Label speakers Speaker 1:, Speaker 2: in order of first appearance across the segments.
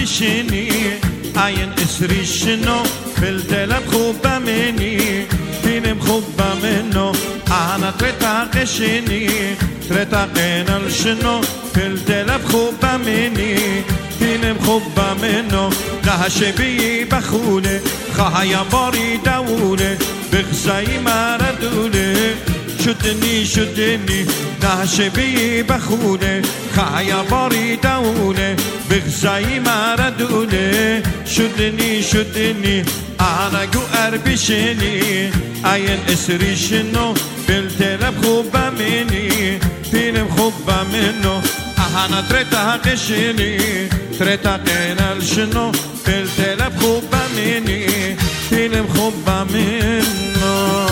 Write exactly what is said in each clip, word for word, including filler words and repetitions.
Speaker 1: بشني عين اسري شنو بالدلب خوبة مني فيلم خوبة منه أنا ترتاق شني ترتاقين الشنو بالدلب خوبة مني فيلم خوبة منه لها شبي بخولة خايا باري دولة بغزاي مردولة شدني شدني نهشبي بخولة خايا باري دولة بغزاي مردولة شدني شدني أنا جو أربشني عين اسري شنو بالتلب خوبة مني فيلم خوبة منه أنا ترتاق شني ترتاقين الشنو بالتلب خوبة مني فيلم خوبة منه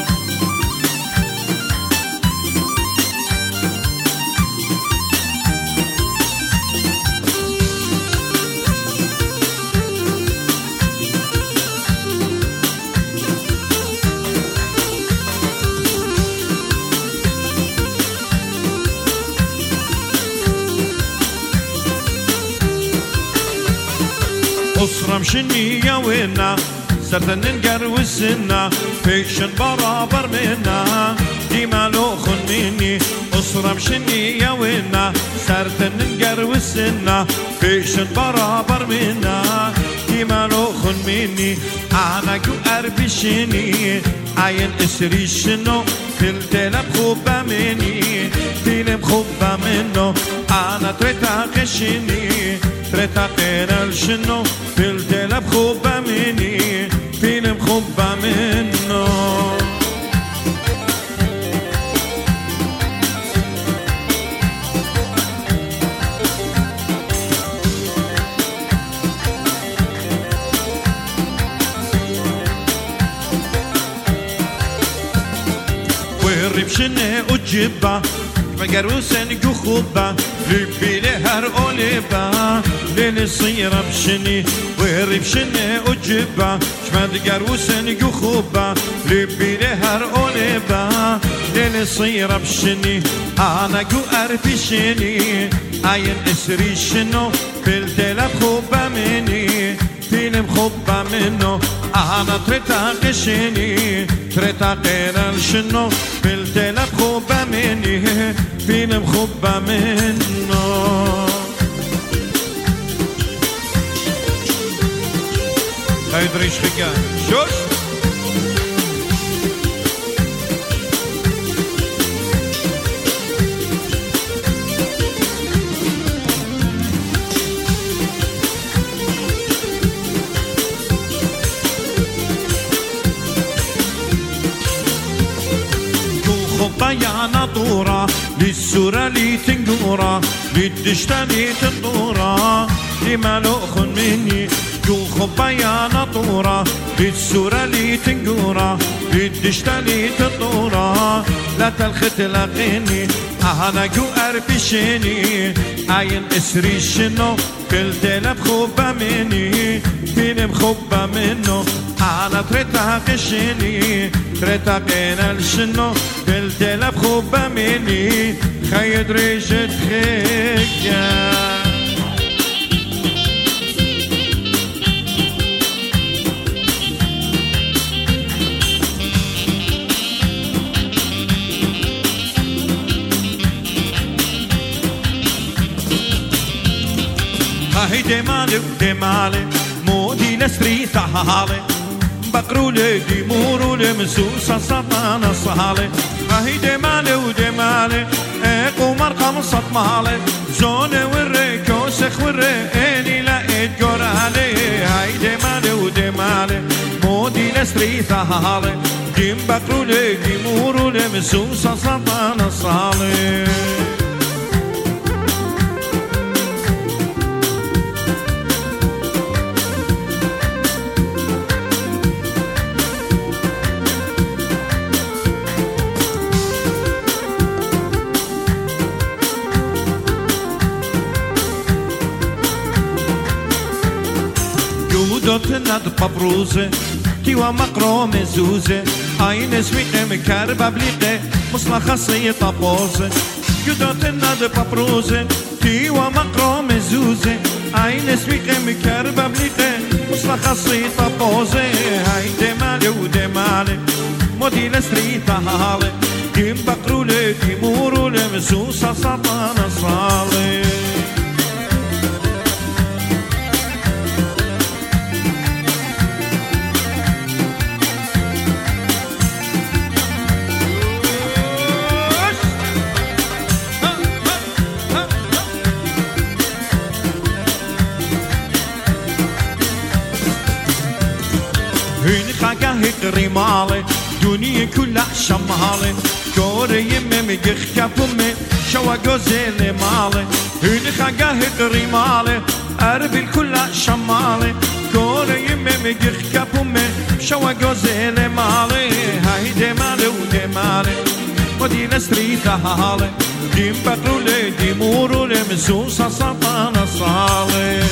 Speaker 1: أسرة مشني يا وينا سرتن ننقر والسنة فيشن برابر منا ديما لوخن مني أسرة مشني يا وينا سرتن ننقر والسنة فيشن برابر منا ديما لوخن مني أنا جو أربشني عين اسري شنو بالتلب خوبة مني فيلم خوبة منه أنا ترتاق شني ترتاقين الشنو بالتلب خوبة مني فيلم خوبة منه وهرب شنه أجيبه مقروسن جو خوبة لبي لهر أوليبا لنصير بشني وهرب شنه أجيبه شمد قروسن جو خوبة لبي لهر أوليبا لنصير بشني أنا جو أربشني عين اسري شنو بالتلب خوبة مني فيلم خوبة منه أنا ترتاق شني ترتاقين الشنو بالتلب خوبة مني فيلم خوبة منه هاي دريش خيان شوش يا نطورة للسورة لي تنقورة للدشتة لي تنطورة لما لأخن مني جو خبا يا نطورة للسورة لي تنقورة للدشتة لي تنطورة لا تلخت لقيني أنا جو أربشني عين اسري شنو بالتلب خوبة مني فيلم خوبة منه أنا ترتاق شني ترتاقين الشنو بالتلب خوبة مني خيد ريشة خيكا هاي دمالي ودمالي مودي لسري ثهالي بقرولي دي مورولي مسوسة سطانة صهالي هاي دمالي ودمالي ايقو مرقم صطمالي زوني والريكو سخ والريني لقيت قرالي هاي دمالي ودمالي مودي لسري ثهالي ديم بقرولي دي مورولي مسوسة سطانة صهالي دوت ند ببروزه تيوا مقروم زوزه عين اسمي مكربه بليقه مصلحه سي طابوزه دوت ند ببروزه كي ومقرام زوزة عين اسمك مكربة بليقة مصلخ الصيطة بوزة هاي دمالي ودمالي مودي لسريطة هالي كيم بقرولي كيمورولي مسوسة سطانة صالي هيني خاقه هقري مالي دنيا كلها شمالي كوري يمي مجخ كابومي شوا جوزيلي مالي هيني خاقه هقري مالي أربي كلها شمالي كوري يمي مجخ كابومي شوا جوزيلي مالي هاي دي مالي ودي مالي ودي لستريتا هالي ديم بقرولي دي مورولي مسوسة سطانة صالي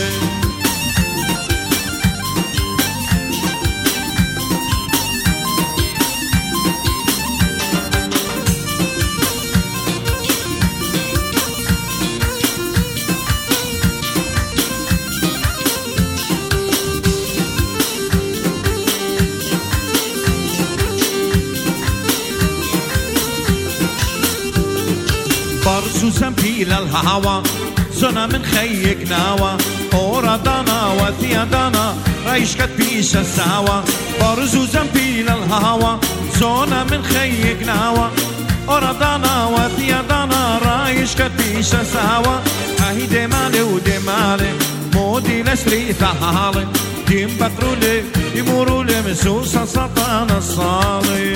Speaker 1: برسوسم پیل الهوا زنا من خیک نوا اورا دانا و ثیادانا رایش کت پیش سوا برسوسم پیل الهوا زنا من خیک نوا اورا دانا و ثیادانا رایش کت پیش سوا هی دماله و دماله مودی لسری ثهاله دیم بقروله دیموروله مسوسا سطانا صاله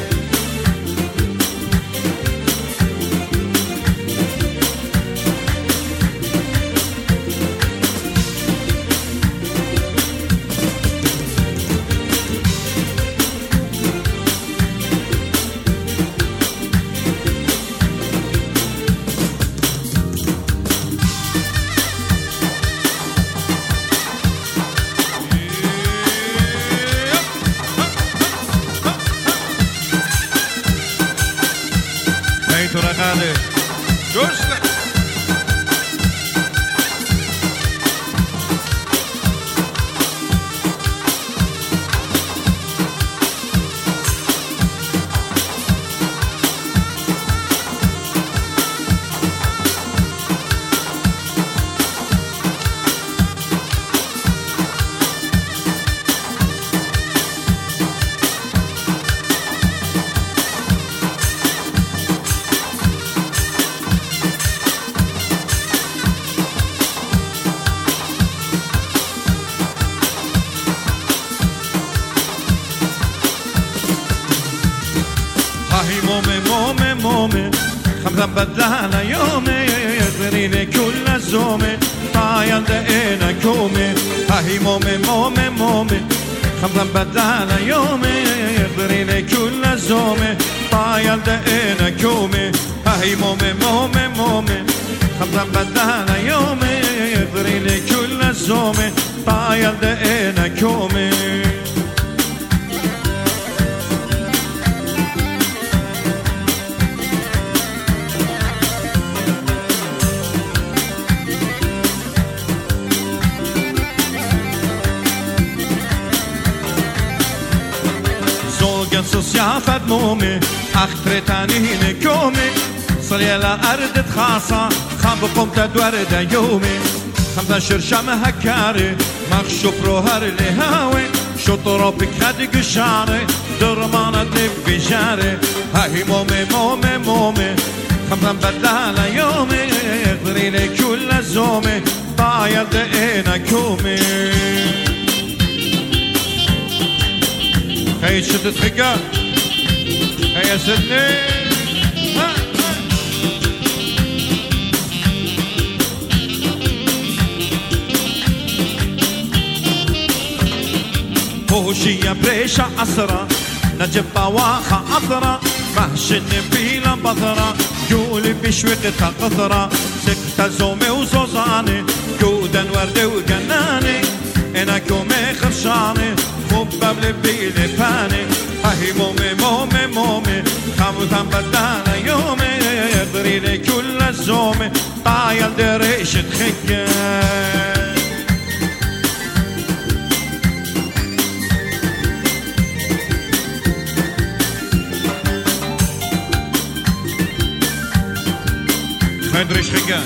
Speaker 1: ترقاله جوشنا مومي مومي مومي خمسة بدلها يومي يغريني كل الزومي طايل دقينا كومي هاي مومي مومي مومي خمسة بدلها يومي يغريني كل الزومي طايل دقينا كومي هاي مومي مومي مومي خمسة بدلها يومي يغريني كل الزومي طايل دقينا كومي سيافة مومي أخطر تانين كومي صلي على أرض خاصة خاب قمت دورد يومي خمسة شرشم هكاري مخشوب روهر لهاوي شطرو بكاد قشاري درمانة نبي جاري هاي مومي مومي مومي خمسة بدلها يومي اغري لي كل الزومي طايل دقينا كومي هاي شدت خقا هاي سدني هوشية بريشة أسرة نجيب بواخة أثرة مهشن بيلا بثرة جولي بشوقتها قطرة سكتة زومي وزوزاني جودا وردي وجناني انا كومي خرشاني خبب لبيلي فاني هاي مومي مومي مومي خموثا بدانا يومي يقري لي كل الزومة طايل دريش تخيل خدرش خيال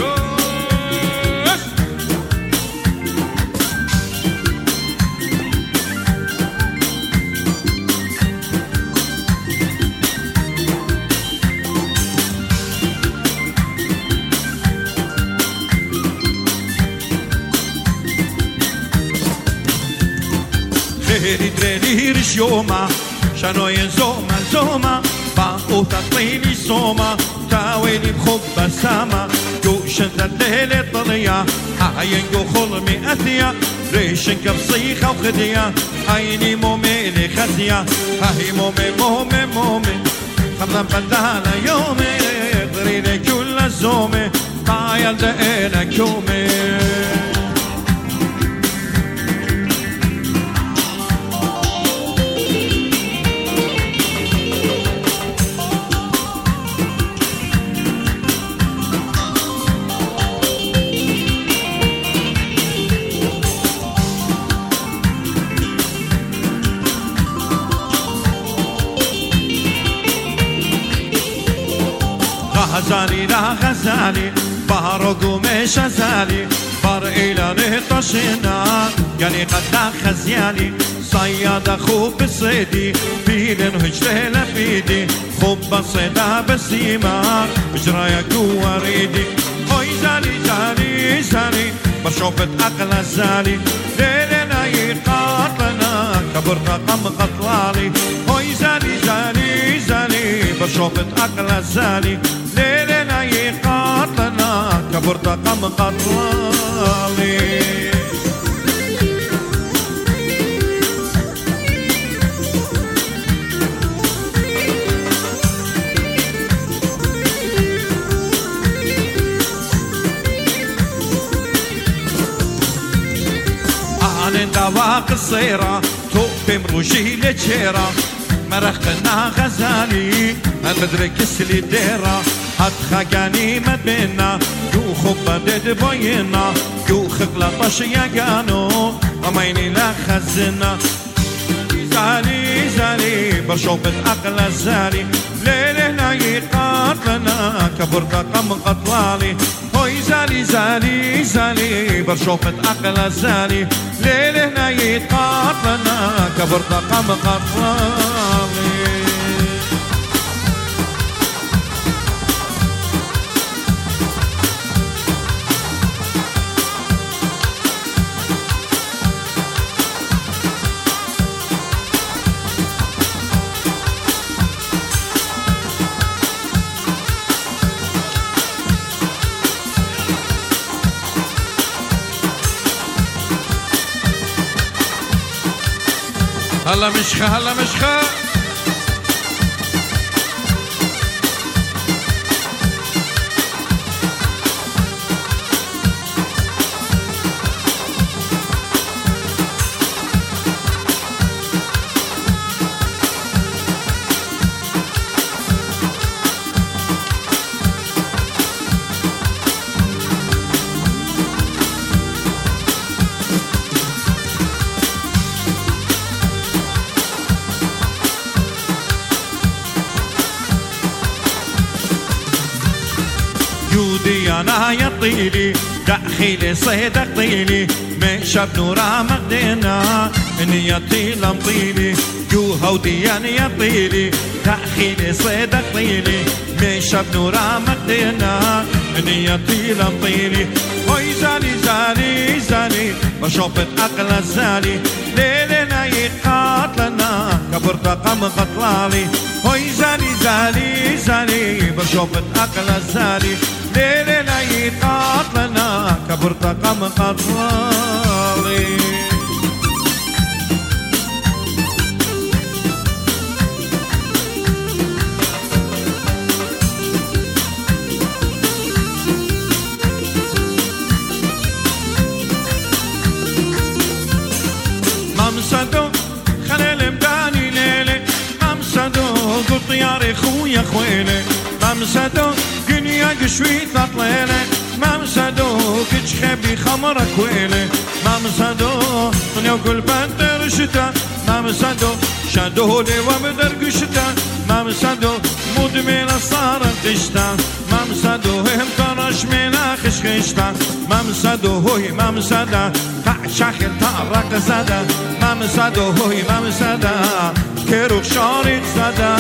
Speaker 1: خيري دريني رشيوما شانو ينزوما زوما باقو تطليني صوما تاويني بخب ساما جوشن الليل طليا عينكو خلمي أثيا ريشن كبصيخة وخديا عيني مومي خديا هاي مومي مومي مومي خمنا بدانا يومي دريني كل الزومي طايل دقينا كومي غزالي لا غزالي بارو قومش غزالي بار إلى طشنا يعني قد خزيالي صياد أخو بصيدي بيلن هجره لبيدي خوب بصيدا بسيما بجرايا قوة ريدي هوي زالي زالي زالي بشوفت أقل زالي ليلنا يقاتلنا كبر رقم قطلالي هوي زالي زالي زالي بشوفت أقل زالي ليلنا يقاتلنا كبر رقم قطلالي دواق الصيرة توب مروجي لجيرة مرختنا غزالي مدرك سلي ديرة هات خاقاني مدبنا جو خبا دد بوينا جو خغلطش يقانو وميني لا خزنا زالي زالي برشوفة أقل زالي ليلنا يقاتلنا كبر رقم قطلالي هوي زالي زالي زالي برشوفة أقل زالي ليلنا يقاتلنا كبر رقم قطلالي هلا مشخة هلا مشخة أنا يطيلي داخلي صيدك طيلي مشاب نورا مقدنا إني يطيل مطيلي جو هوديان يطيلي داخلي صيدك طيلي مشاب نورا مقدنا إني يطيل مطيلي هوي زالي زالي زالي بشوفت أقل زالي ليلنا يقاتلنا كبر رقم قطلالي هوي زالي زالي زالي بشوفت أقل زالي ليلنا يقاتلنا كبر رقم قطلالي ممسدو خليل مداني ليلي ممسدو قلت يا خويا خويلي ممسدو دنيا قشوي تطليله ما مسدو كج خبي خمر كويله ما مسدو دنيا كل بدر شتا ما مسدو شدو لي وبدر قشتا ما مسدو مدمن صار قشتا ما مسدو هم طرش من خش خشتا ما مسدو هوي ما مسدا شاخل طرق زدا ما مسدو هوي ما مسدا كروك شارق زدا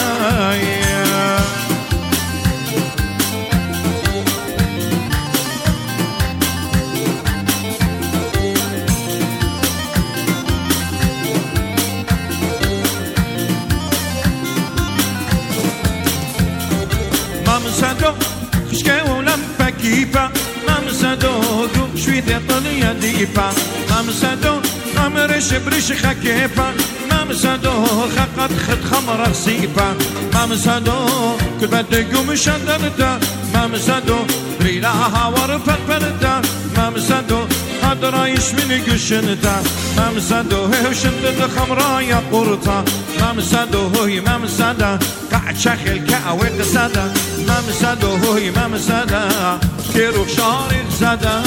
Speaker 1: مامسادو خشكا ولم بكيفا مامسادو شوي طليا ديفا مامسادو غمرش برش خكيفا مامسادو خقت خد خمر خسيفا مامسادو كل بدقو مشدرتا مامسادو ريلاها ورفت برتا مامسادو هدرايش من قشنتا مامسادو هيو شدد خمرايا قرطا مامسادو هوي مامسادا قاعد شاخل كاوي قصادا مامسادو هوي مامسادا كيروك شارق زادا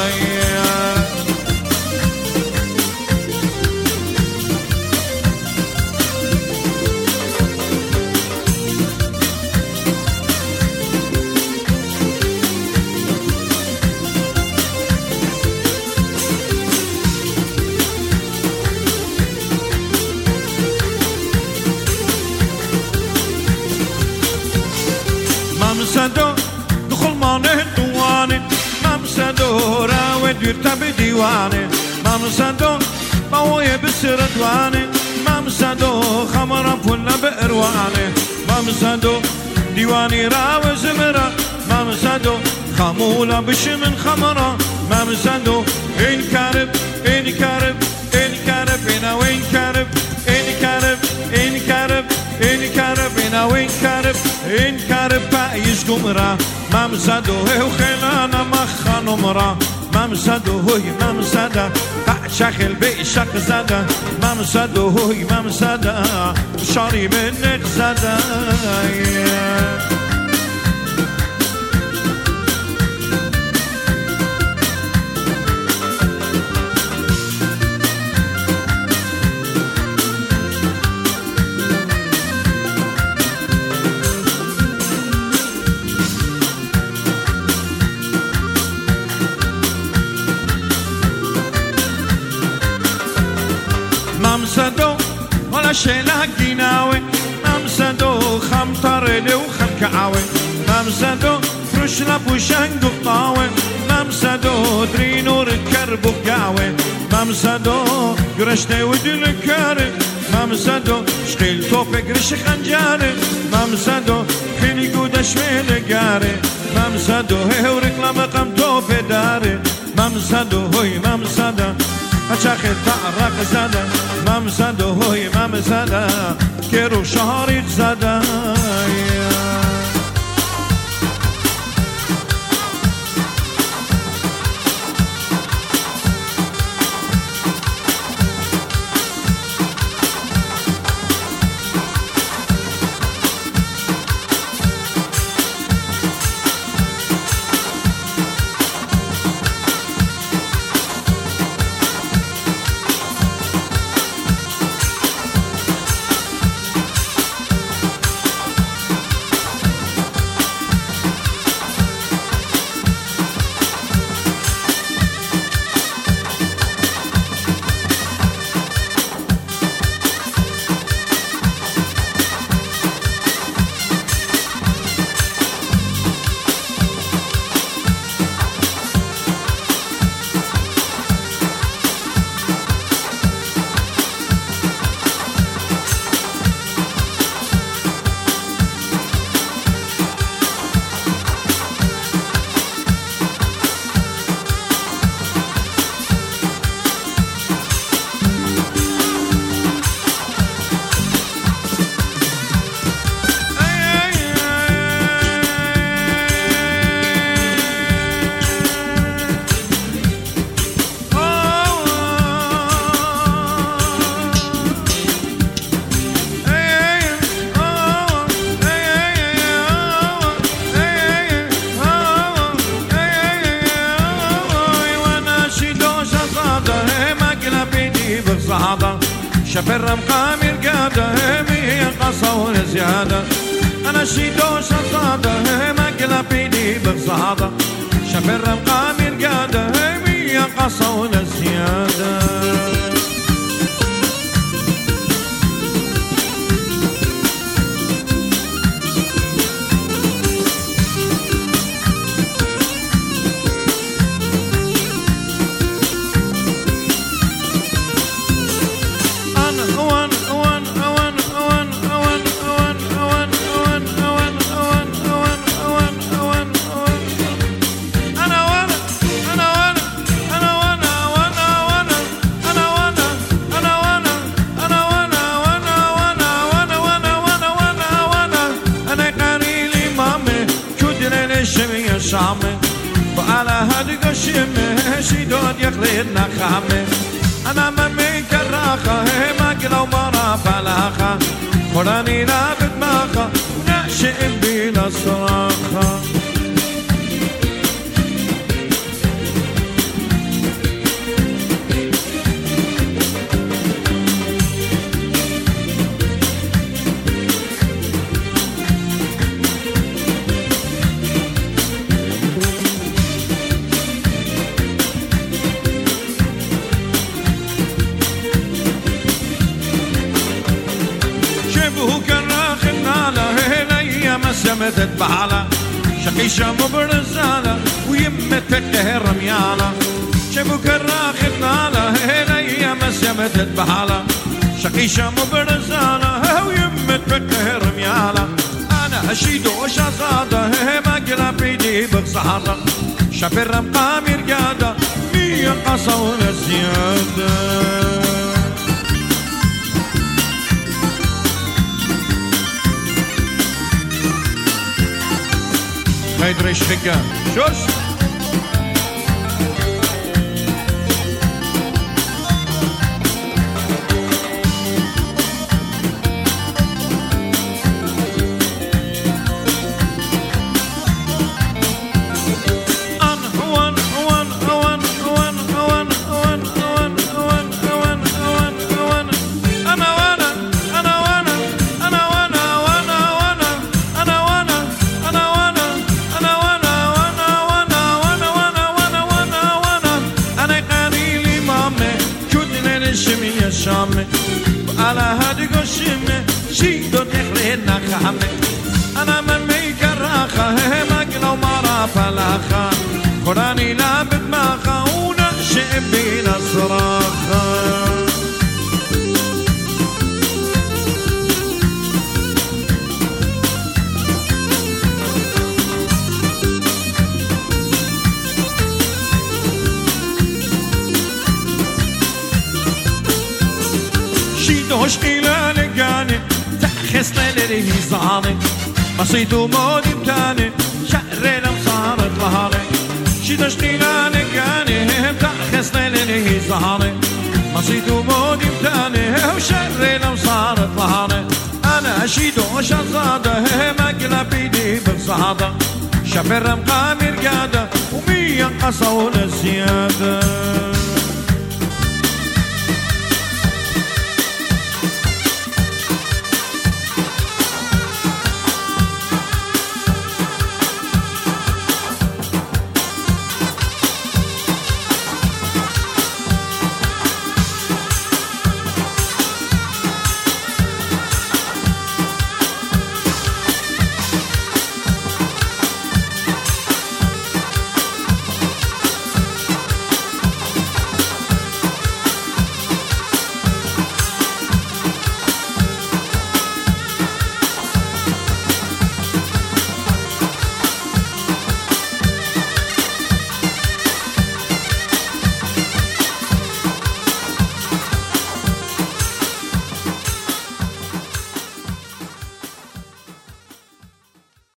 Speaker 1: مامسادو دخل مانه دوانه مامسادو راود يرتب ديوانه مامسادو باوي بسر دوانه مامسادو خمر فل بأروانه مامسادو ديواني راو زمرة مامسادو خمولة بشمن خمرة مامسادو إن كارب إن كارب إن كارب إنا وين كارب إن كارب إن كارب إن كارب إنا وين كارب إن كارب بايش قمرة مامسادو هيو خلانا مخا نمرة مامسادو هوي مامسادا قاعد شاخل بيشاق زادا مامسادو هوي مامسادا شاري منك زادا مامسادو ولا شيلا قيناوي مامسادو خم طرلي وخم كعاوي مامسادو فرش لبوشان قطاوي مامسادو درينو ركرب وقاوي مامسادو قرشتي ودل كاري مامسادو شقيل توفق رش خنجاري مامسادو خيني قود شويل قاري مامسادو هيورك لما قم توفي داري مامسادو هوي مامسادا أشاخد تعرق زادا مامسادو هوي مامسادا كيرو شهري زادا بقصادة شفر رمقام القادة مية قصة زيادة أنا شيدو شصادة ما قلا بيدي بقصادة شفر رمقام القادة مية قصة زيادة شامي وعلى هادي قشمه شيدون يخلينا خامي أنا ممي كراخة ما قلو مرا فلاخة قراني لا بدماخة وناشئ بلا صراخة مسمتت بعلا شقيشة مبرزالة ويمتك رميالة شبو كراخت نالة هي مسمتت بعلا شقيشة مبرزالة ويمتك رميالة أنا أشيد وشصادة ما قلا بيدي بقصادة شفر رمقام القادة مية قصة زيادة خيدر شخكة شوش شامي على هادي قشمه شيدون يخلينا خامي أنا من ميك الراخة ما قلو مرا فلاخة قراني لا بدماخة وناشئ بلا صراخة دوش قيلة لقاني تحخص ليلي هيزاني بسيطو مودي بتاني شعري لم صارت لهاني شي دوش قيلة لقاني تحخص ليلي هيزاني بسيطو مودي بتاني وشعري لم صارت لهاني أنا شي دوش أصادة ما قلا بيدي بقصادة شفر رمقام القادة ومية قصة زيادة